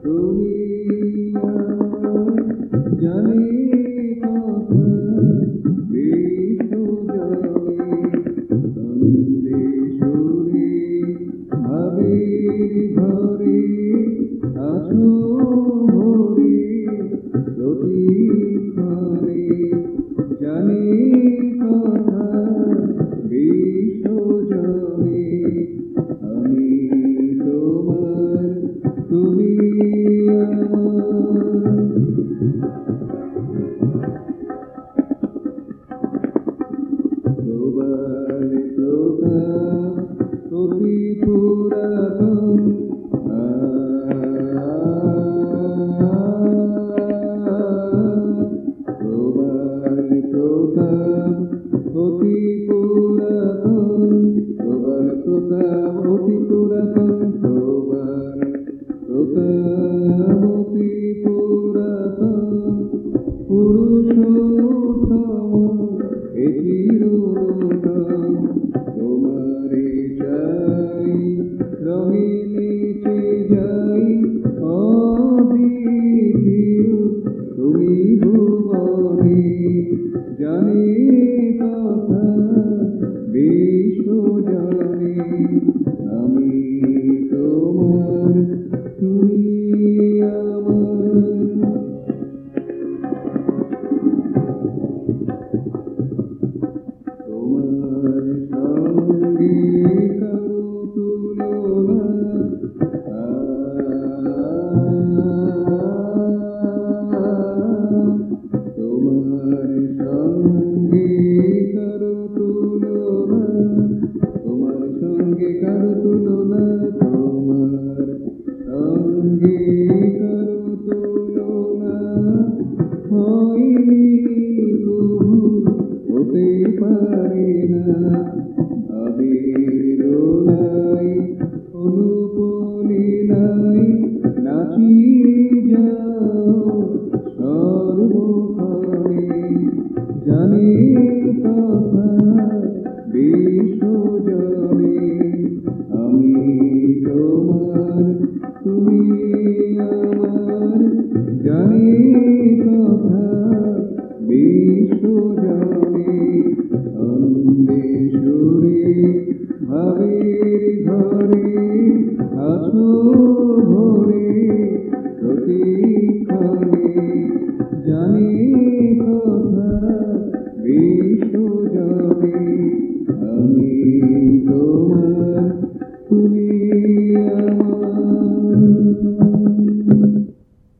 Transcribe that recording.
তুমি আমার জানি কথা বিশ্বজনে ছন্দে সুরে ভাবের ঘরে আছো ভরে প্রতিক্ষণে জানি কথা বিশ্বজনে আমি তোমার তুমি আমার প্রবাল প্রতাপ অতি পুরাতন প্রবাল প্রতাপ অতি পুরাতন প্রবাল প্রতাপ অতি পুরাতন প্রবাল প্রতাপ অতি পুরাতন পুরুষোত্তম এ চিরন্তন তোমারে চাই রঙে নিচে যাই অদ্বিতীয় তুমি ভুবনে জানি কথা বিশ্বজনে আমি তোমার তুমি আমার তোমার সঙ্গে কারো তুলনা তোমার সঙ্গে কারো তুলনা তোমার সঙ্গে কারো তুলনা তোমার সঙ্গে কারো তুলনা হয়নি কবু হতে পারে না ভাবের দোলাই অনুপলীলায় নাচিয়ে যাও সর্বক্ষণে জানি কথা বিশ্বজনে আমি তোমার তুমি আমার জানি কথা বিশ্বজনে ছন্দে সুরে ভাবের ঘরে আছো